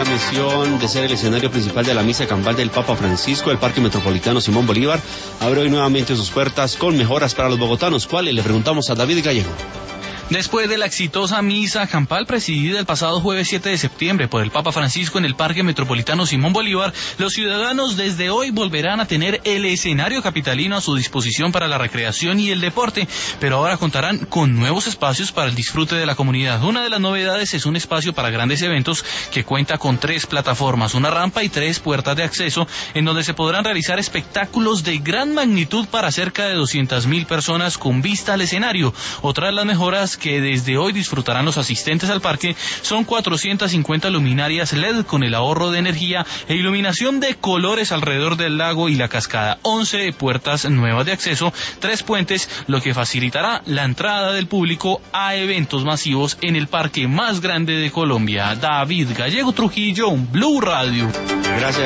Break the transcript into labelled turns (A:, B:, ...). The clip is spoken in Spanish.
A: la misión de ser el escenario principal de la misa campal del Papa Francisco, el Parque Metropolitano Simón Bolívar abre hoy nuevamente sus puertas con mejoras para los bogotanos. ¿Cuáles? Le preguntamos a David Gallego.
B: Después de la exitosa misa campal presidida el pasado jueves 7 de septiembre por el Papa Francisco en el Parque Metropolitano Simón Bolívar, los ciudadanos desde hoy volverán a tener el escenario capitalino a su disposición para la recreación y el deporte, pero ahora contarán con nuevos espacios para el disfrute de la comunidad. Una de las novedades es un espacio para grandes eventos que cuenta con 3 plataformas, una rampa y 3 puertas de acceso, en donde se podrán realizar espectáculos de gran magnitud para cerca de 200.000 personas con vista al escenario. Otra de las mejoras que desde hoy disfrutarán los asistentes al parque son 450 luminarias LED con el ahorro de energía e iluminación de colores alrededor del lago y la cascada, 11 puertas nuevas de acceso, 3 puentes, lo que facilitará la entrada del público a eventos masivos en el parque más grande de Colombia. David Gallego Trujillo, Blue Radio.
A: Gracias.